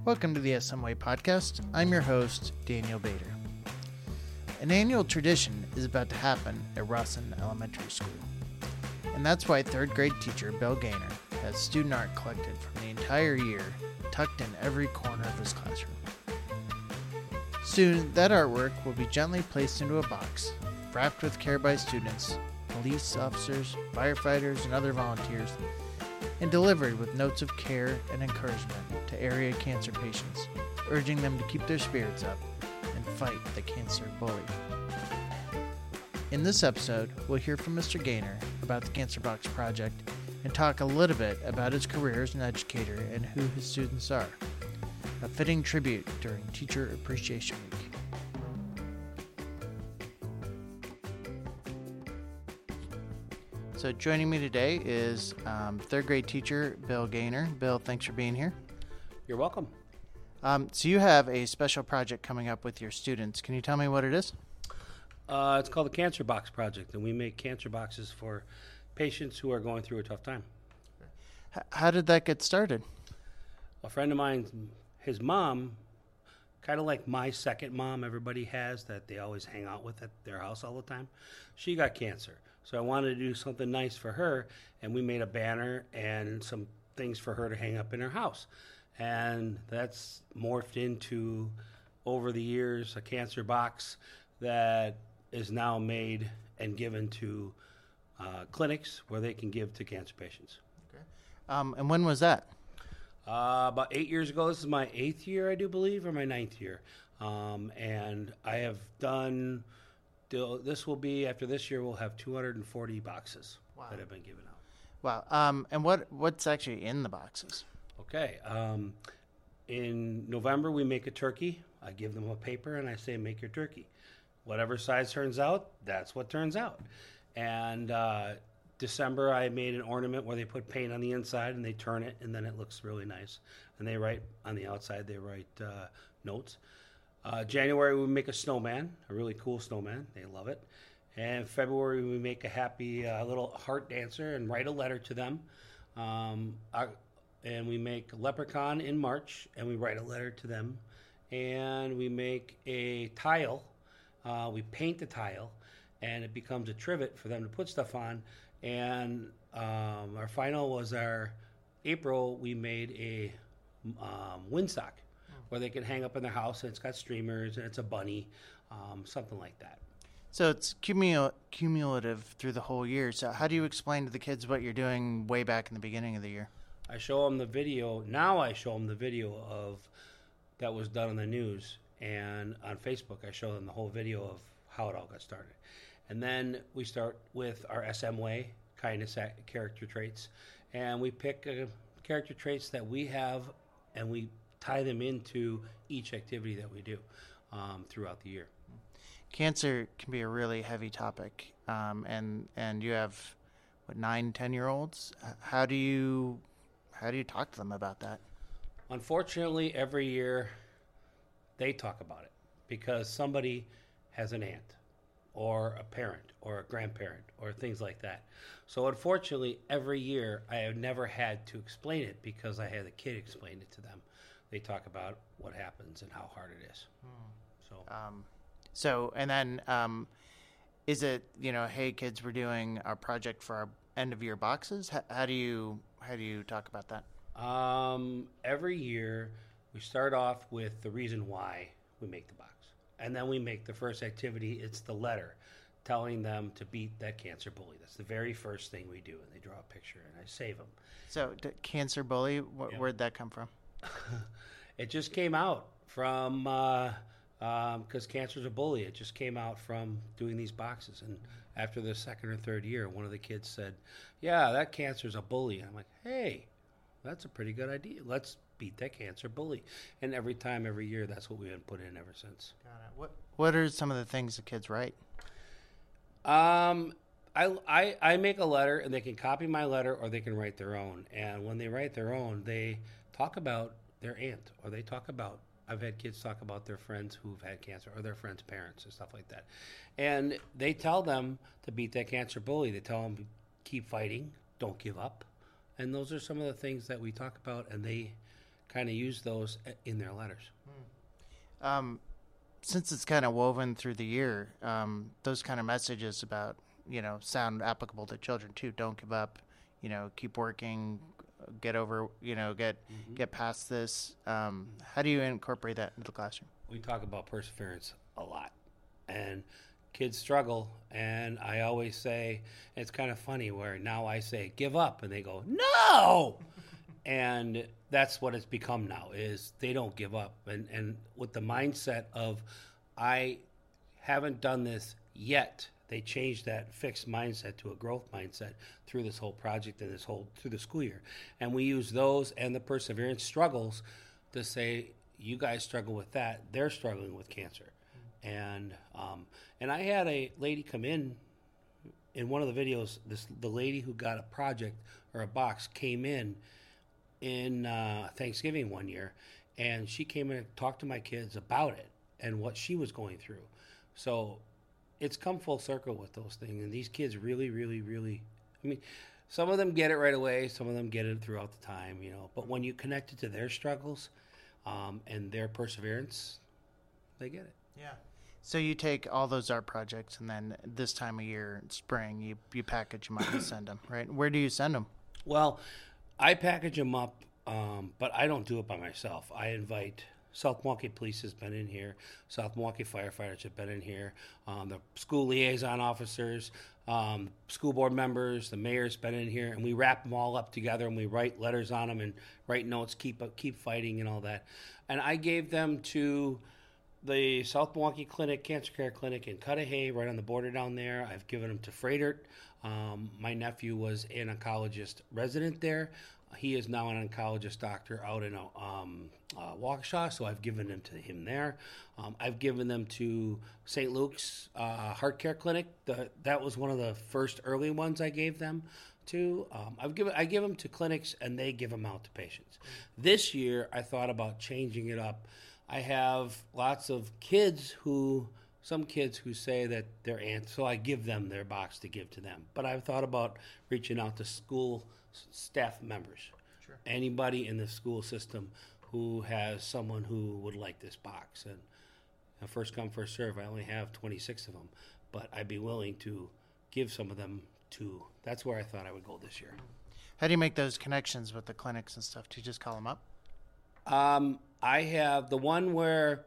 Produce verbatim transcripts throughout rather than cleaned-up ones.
Welcome to the S M W podcast. I'm your host, Daniel Bader. An annual tradition is about to happen at Rawson Elementary School, and that's why third grade teacher Bill Gaynor has student art collected from the entire year tucked in every corner of his classroom. Soon, that artwork will be gently placed into a box, wrapped with care by students, police officers, firefighters, and other volunteers, and delivered with notes of care and encouragement to area cancer patients, urging them to keep their spirits up and fight the cancer bully. In this episode, we'll hear from Mister Gaynor about the Cancer Box Project and talk a little bit about his career as an educator and who his students are. A fitting tribute during Teacher Appreciation Week. So joining me today is um, third grade teacher Bill Gaynor. Bill, thanks for being here. You're welcome. Um, so you have a special project coming up with your students. Can you tell me what it is? Uh, it's called the Cancer Box Project, and we make cancer boxes for patients who are going through a tough time. H- how did that get started? A friend of mine, his mom, kind of like my second mom everybody has that they always hang out with at their house all the time, she got cancer. So I wanted to do something nice for her, and we made a banner and some things for her to hang up in her house. And that's morphed into, over the years, a cancer box that is now made and given to uh, clinics where they can give to cancer patients. Okay. Um, and when was that? Uh, about eight years ago. This is my eighth year, I do believe, or my ninth year. Um, and I have done... This will be, after this year, we'll have two hundred forty boxes wow. that have been given out. Wow. Um, and what what's actually in the boxes? Okay. Um, in November, we make a turkey. I give them a paper, and I say, make your turkey. Whatever size turns out, that's what turns out. And uh, December, I made an ornament where they put paint on the inside, and they turn it, and then it looks really nice. And they write, on the outside, they write uh, notes. Uh, January, we make a snowman, a really cool snowman. They love it. And February, we make a happy uh, little heart dancer and write a letter to them. Um, our, and we make a leprechaun in March, and we write a letter to them. And we make a tile. Uh, we paint the tile, and it becomes a trivet for them to put stuff on. And um, our final was our April, we made a um, windsock, where they can hang up in their house, and it's got streamers, and it's a bunny, um, something like that. So it's cumul- cumulative through the whole year. So how do you explain to the kids what you're doing way back in the beginning of the year? I show them the video. Now I show them the video of that was done on the news, and on Facebook I show them the whole video of how it all got started. And then we start with our S M W A, kindness character traits, and we pick uh, character traits that we have, and we tie them into each activity that we do um, throughout the year. Cancer can be a really heavy topic, um, and and you have what nine, ten year olds. How do you how do you talk to them about that? Unfortunately, every year they talk about it because somebody has an aunt or a parent or a grandparent or things like that. So unfortunately, every year I have never had to explain it because I had the kid explain it to them. They talk about what happens and how hard it is. Hmm. So, um, so and then um, is it you know, hey kids, we're doing our project for our end of year boxes? How, how do you how do you talk about that? Um, every year we start off with the reason why we make the box, and then we make the first activity. It's the letter, telling them to beat that cancer bully. That's the very first thing we do, and they draw a picture, and I save them. So, d- cancer bully, wh- yeah. where'd that come from? It just came out from, because uh, um, cancer's a bully, it just came out from doing these boxes. And after the second or third year, one of the kids said, yeah, that cancer's a bully. And I'm like, hey, that's a pretty good idea. Let's beat that cancer bully. And every time, every year, that's what we've been put in ever since. Got it. What, what are some of the things the kids write? Um, I, I, I make a letter, and they can copy my letter, or they can write their own. And when they write their own, they talk about their aunt, or they talk about, I've had kids talk about their friends who've had cancer, or their friends' parents, and stuff like that. And they tell them to beat that cancer bully. They tell them, keep fighting, don't give up. And those are some of the things that we talk about, and they kind of use those in their letters. Um, since it's kind of woven through the year, um, those kind of messages about, you know, sound applicable to children too. Don't give up, you know, keep working, get over, you know, get mm-hmm. get past this. Um, how do you incorporate that into the classroom? We talk about perseverance a lot, and kids struggle, and I always say, it's kind of funny where now I say, give up, and they go, no! And that's what it's become now, is they don't give up. And, and with the mindset of, I haven't done this yet, they changed that fixed mindset to a growth mindset through this whole project and this whole, through the school year. And we use those and the perseverance struggles to say, you guys struggle with that, they're struggling with cancer. And um, and I had a lady come in, in one of the videos, this the lady who got a project or a box came in in uh, Thanksgiving one year, and she came in and talked to my kids about it and what she was going through. So it's come full circle with those things, and these kids really, really, really, I mean, some of them get it right away, some of them get it throughout the time, you know, but when you connect it to their struggles um, and their perseverance, they get it. Yeah. So you take all those art projects, and then this time of year, spring, you, you package them up and send them, right? Where do you send them? Well, I package them up, um, but I don't do it by myself. I invite South Milwaukee Police has been in here. South Milwaukee firefighters have been in here. Um, the school liaison officers, um, school board members, the mayor's been in here, and we wrap them all up together, and we write letters on them and write notes, keep keep fighting and all that. And I gave them to the South Milwaukee Clinic, Cancer Care Clinic in Cudahy, right on the border down there. I've given them to Fredert. Um, my nephew was an oncologist resident there. He is now an oncologist doctor out in um, uh, Waukesha, so I've given them to him there. Um, I've given them to Saint Luke's uh, Heart Care Clinic. The, that was one of the first early ones I gave them to. Um, I've given I give them to clinics, and they give them out to patients. This year, I thought about changing it up. I have lots of kids who, some kids who say that they're aunts, so I give them their box to give to them. But I've thought about reaching out to school staff members, sure. Anybody in the school system who has someone who would like this box. And uh, first come, first serve, I only have twenty-six of them, but I'd be willing to give some of them to, that's where I thought I would go this year. How do you make those connections with the clinics and stuff? Do you just call them up? Um, I have the one where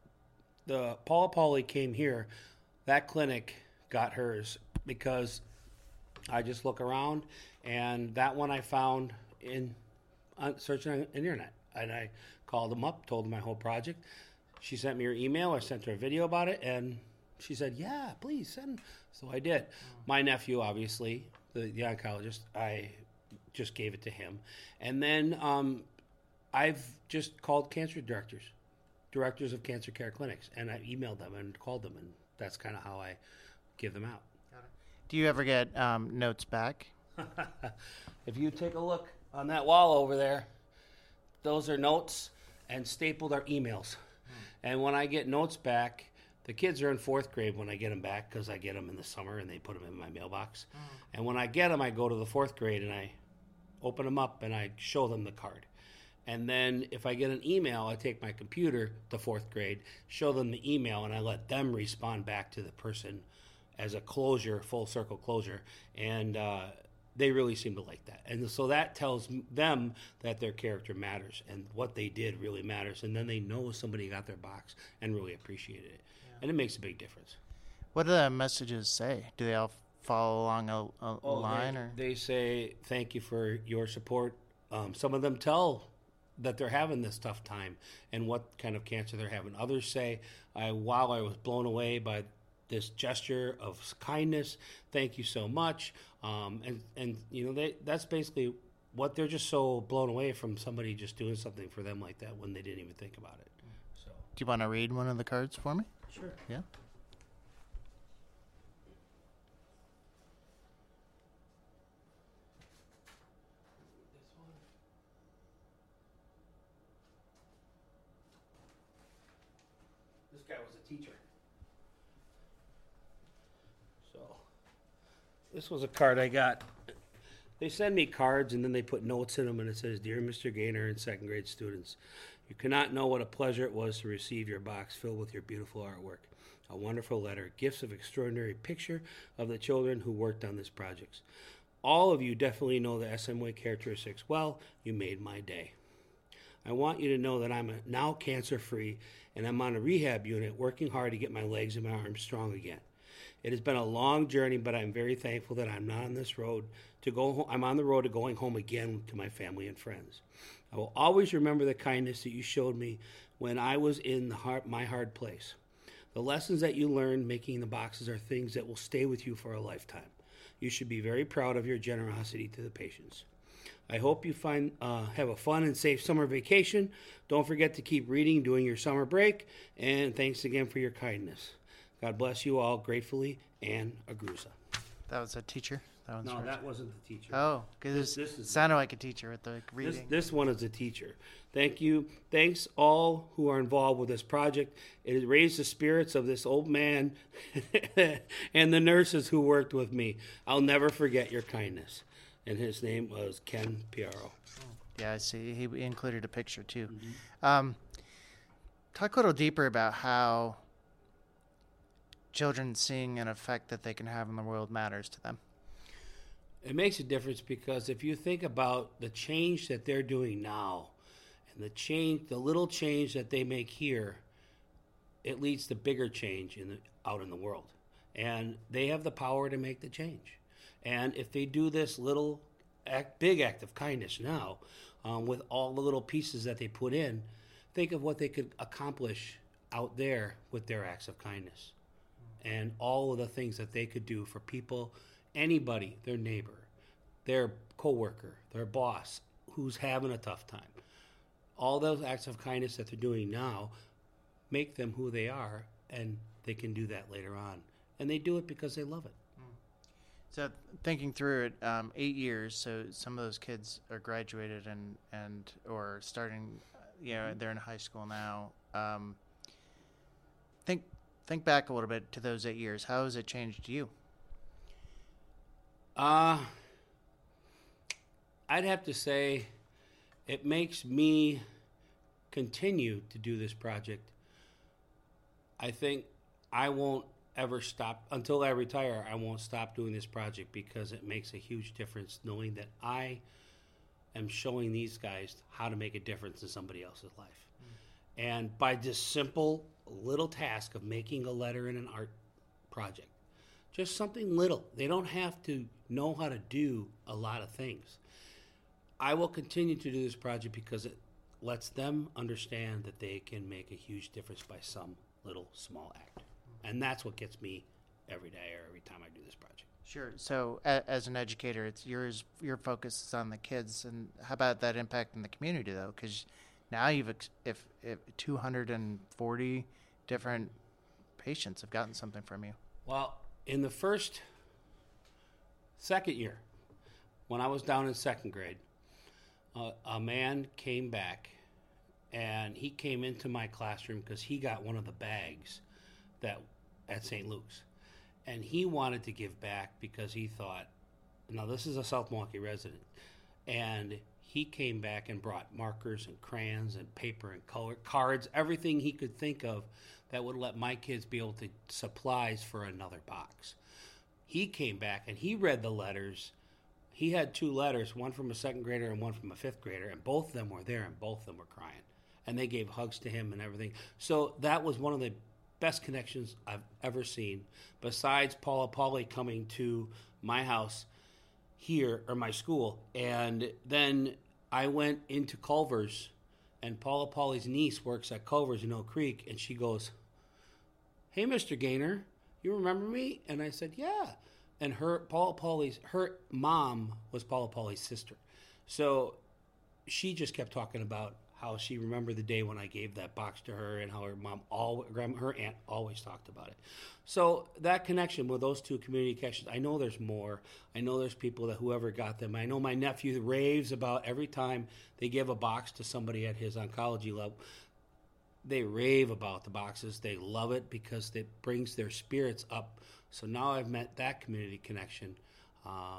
the Paula Pauli came here. That clinic got hers because I just look around, and that one I found in on, searching on the internet. And I called them up, told them my whole project. She sent me her email. I sent her a video about it, and she said, "Yeah, please send." So I did. Oh. My nephew, obviously, the, the oncologist, I just gave it to him, and then. Um, I've just called cancer directors, directors of cancer care clinics, and I emailed them and called them, and that's kind of how I give them out. Do you ever get um, notes back? If you take a look on that wall over there, those are notes, and stapled are emails. Hmm. And when I get notes back, the kids are in fourth grade when I get them back, because I get them in the summer, and they put them in my mailbox. Hmm. And when I get them, I go to the fourth grade, and I open them up, and I show them the card. And then if I get an email, I take my computer to fourth grade, show them the email, and I let them respond back to the person as a closure, full circle closure. And uh, they really seem to like that. And so that tells them that their character matters and what they did really matters. And then they know somebody got their box and really appreciated it. Yeah. And it makes a big difference. What do the messages say? Do they all follow along a, a oh, line? They, or they say, thank you for your support. Um, some of them tell that they're having this tough time and what kind of cancer they're having. Others say, I, wow, I was blown away by this gesture of kindness. Thank you so much. Um, and, and, you know, they, that's basically what they're just so blown away from somebody just doing something for them like that when they didn't even think about it. So, do you want to read one of the cards for me? Sure. Yeah. Guy was a teacher. So this was a card I got They send me cards, and then they put notes in them, and it says, "Dear Mister Gaynor and second grade students, you cannot know what a pleasure it was to receive your box filled with your beautiful artwork. A wonderful letter, gifts of extraordinary picture of the children who worked on this project. All of you definitely know the S M Y characteristics well. You made my day. I want you to know that I'm now cancer-free, and I'm on a rehab unit working hard to get my legs and my arms strong again. It has been a long journey, but I'm very thankful that I'm not on this road to go home. I'm on the road to going home again to my family and friends. I will always remember the kindness that you showed me when I was in the hard, my hard place. The lessons that you learned making the boxes are things that will stay with you for a lifetime. You should be very proud of your generosity to the patients. I hope you find uh, have a fun and safe summer vacation. Don't forget to keep reading during your summer break, and thanks again for your kindness. God bless you all. Gratefully, Ann Agruza." That was a teacher? That one's No, yours? that wasn't the teacher. Oh, because This- it this is- sounded like a teacher with the This, reading. this one is a teacher. Thank you. Thanks all who are involved with this project. It has raised the spirits of this old man and the nurses who worked with me. I'll never forget your kindness. And his name was Ken Piaro. Yeah, I see. He included a picture too. Mm-hmm. Um, talk a little deeper about how children seeing an effect that they can have in the world matters to them. It makes a difference because if you think about the change that they're doing now and the change, the little change that they make here, it leads to bigger change in the, out in the world. And they have the power to make the change. And if they do this little act, big act of kindness now, um, with all the little pieces that they put in, think of what they could accomplish out there with their acts of kindness. And all of the things that they could do for people, anybody, their neighbor, their coworker, their boss, who's having a tough time. All those acts of kindness that they're doing now make them who they are, and they can do that later on. And they do it because they love it. So thinking through it, um, eight years, so some of those kids are graduated and, and or starting, you know, they're in high school now. Um, think think back a little bit to those eight years. How has it changed you? Uh, I'd have to say it makes me continue to do this project. I think I won't ever stop until I retire. I won't stop doing this project because it makes a huge difference knowing that I am showing these guys how to make a difference in somebody else's life. Mm. And by this simple little task of making a letter in an art project, just something little. They don't have to know how to do a lot of things. I will continue to do this project because it lets them understand that they can make a huge difference by some little small act. And that's what gets me every day or every time I do this project. Sure. So a, as an educator, it's yours. Your focus is on the kids, and how about that impact in the community, though? Because now you've ex- if, if two hundred forty different patients have gotten something from you. Well, in the first, second year, when I was down in second grade, uh, a man came back, and he came into my classroom because he got one of the bags that at Saint Luke's, and he wanted to give back because he thought, now this is a South Milwaukee resident, and he came back and brought markers and crayons and paper and color cards, everything he could think of that would let my kids be able to supplies for another box. He came back and he read the letters. He had two letters, one from a second grader and one from a fifth grader, and both of them were there and both of them were crying, and they gave hugs to him and everything. So that was one of the best connections I've ever seen, besides Paula Pauly coming to my house here, or my school. And then I went into Culver's, and Paula Pauly's niece works at Culver's in Oak Creek, and she goes, "Hey, Mister Gaynor, you remember me?" And I said, "Yeah." And her Paula Pauly's, her mom was Paula Pauly's sister. So she just kept talking about how she remembered the day when I gave that box to her, and how her mom, all her aunt, always talked about it. So that connection with those two community connections, I know there's more. I know there's people that whoever got them. I know my nephew raves about every time they give a box to somebody at his oncology level. They rave about the boxes. They love it because it brings their spirits up. So now I've met that community connection. Um,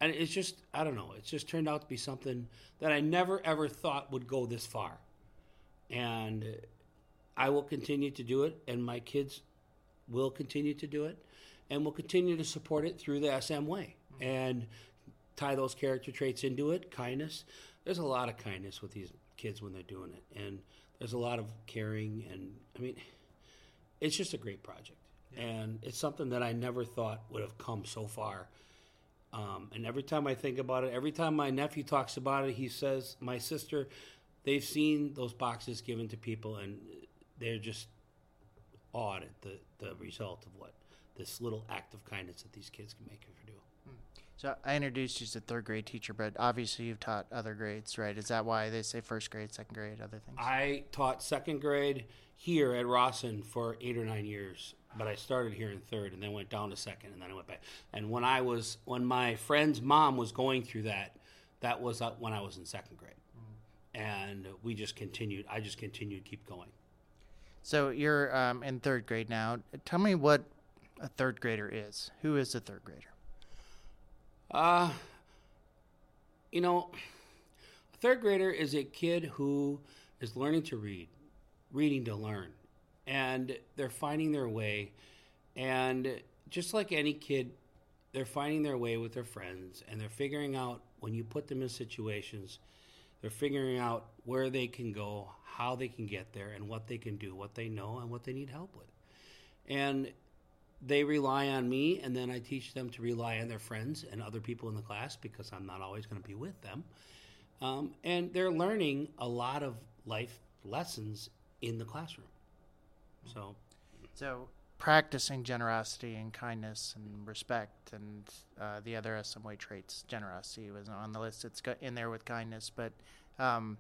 and it's just, I don't know, it's just turned out to be something that I never ever thought would go this far. And I will continue to do it, and my kids will continue to do it, and we'll continue to support it through the S M way and tie those character traits into it. Kindness. There's a lot of kindness with these kids when they're doing it, and there's a lot of caring, and I mean, it's just a great project. Yeah. And it's something that I never thought would have come so far. Um, and every time I think about it, every time my nephew talks about it, he says, my sister, they've seen those boxes given to people, and they're just awed at the, the result of what this little act of kindness that these kids can make her do. So I introduced you as a third grade teacher, but obviously you've taught other grades, right? Is that why they say first grade, second grade, other things? I taught second grade here at Rawson for eight or nine years, but I started here in third and then went down to second and then I went back. And when I was, when my friend's mom was going through that, that was when I was in second grade. Mm. And we just continued, I just continued to keep going. So you're um, in third grade now. Tell me what a third grader is. Who is a third grader? Uh, you know, a third grader is a kid who is learning to read, reading to learn, and they're finding their way. And just like any kid, they're finding their way with their friends, and they're figuring out, when you put them in situations, they're figuring out where they can go, how they can get there, and what they can do, what they know, and what they need help with. And they rely on me, and then I teach them to rely on their friends and other people in the class because I'm not always going to be with them. Um, and they're learning a lot of life lessons in the classroom. So, so practicing generosity and kindness and respect and uh, the other S M W traits. Generosity was on the list. It's got in there with kindness, but um,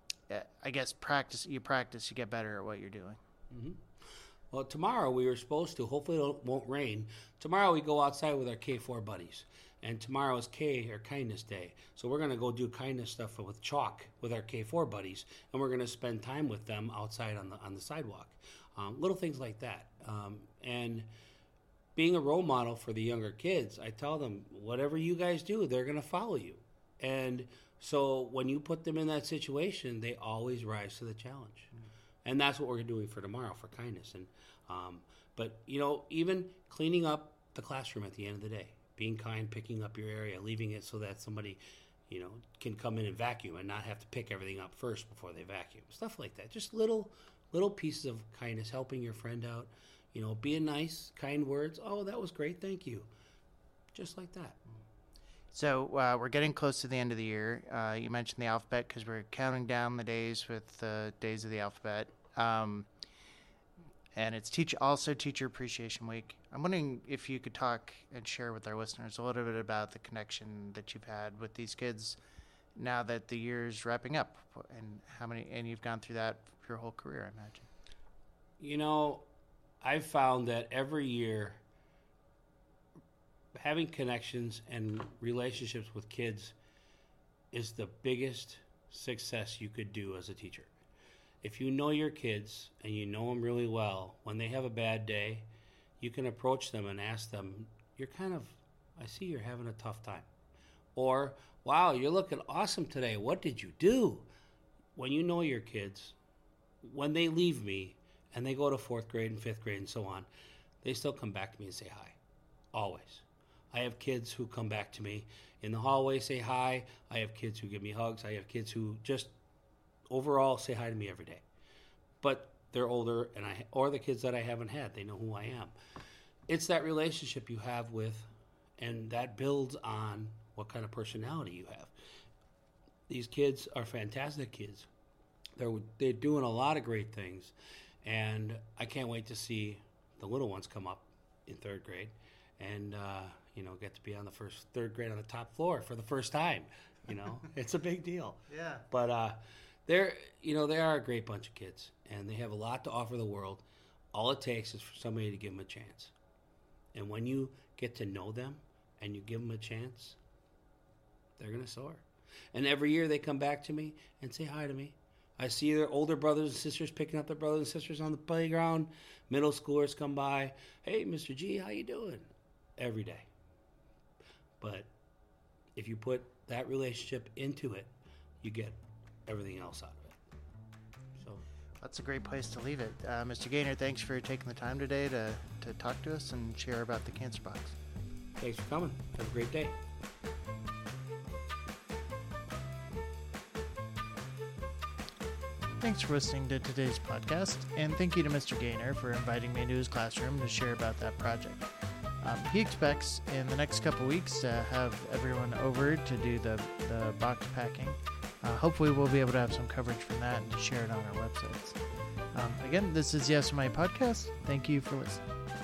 I guess practice. You practice, you get better at what you're doing. Mm-hmm. Well, tomorrow we were supposed to, hopefully it won't rain. Tomorrow we go outside with our K four buddies. And tomorrow is K, or Kindness Day. So we're going to go do kindness stuff with chalk with our K four buddies. And we're going to spend time with them outside on the on the sidewalk. Um, little things like that. Um, and being a role model for the younger kids, I tell them, whatever you guys do, they're going to follow you. And so when you put them in that situation, they always rise to the challenge. Mm. And that's what we're doing for tomorrow, for kindness. And Um, but, you know, even cleaning up the classroom at the end of the day, being kind, picking up your area, leaving it so that somebody, you know, can come in and vacuum and not have to pick everything up first before they vacuum. Stuff like that. Just little little pieces of kindness, helping your friend out, you know, being nice, kind words. Oh, that was great. Thank you. Just like that. So uh, we're getting close to the end of the year. Uh, you mentioned the alphabet because we're counting down the days with the days of the alphabet. Um And it's teach also Teacher Appreciation Week. I'm wondering if you could talk and share with our listeners a little bit about the connection that you've had with these kids now that the year's wrapping up, and how many, and you've gone through that your whole career, I imagine. You know, I've found that every year having connections and relationships with kids is the biggest success you could do as a teacher. If you know your kids and you know them really well, when they have a bad day, you can approach them and ask them, you're kind of, I see you're having a tough time. Or, wow, you're looking awesome today. What did you do? When you know your kids, when they leave me and they go to fourth grade and fifth grade and so on, they still come back to me and say hi, always. I have kids who come back to me in the hallway, say hi. I have kids who give me hugs. I have kids who just overall say hi to me every day. But they're older, and I or the kids that I haven't had, they know who I am. It's that relationship you have with, and that builds on what kind of personality you have. These kids are fantastic kids. They're they're doing a lot of great things, and I can't wait to see the little ones come up in third grade, and uh, you know, get to be on the first third grade on the top floor for the first time. You know, it's a big deal. Yeah. But uh, they're you know they are a great bunch of kids, and they have a lot to offer the world. All it takes is for somebody to give them a chance, and when you get to know them and you give them a chance, they're gonna soar. And every year they come back to me and say hi to me. I see their older brothers and sisters picking up their brothers and sisters on the playground. Middle schoolers come by. Hey, Mister G, how you doing? Every day. But if you put that relationship into it, you get everything else out of it. So That's a great place to leave it. Uh, Mister Gaynor, thanks for taking the time today to, to talk to us and share about the Cancer Box. thanks for coming. Have a great day. Thanks for listening to today's podcast, and thank you to Mister Gaynor for inviting me into his classroom to share about that project. Um, he expects in the next couple weeks to have everyone over to do the, the box packing. Uh, hopefully we'll be able to have some coverage from that and to share it on our websites. Um, again, this is Yes My Podcast. Thank you for listening.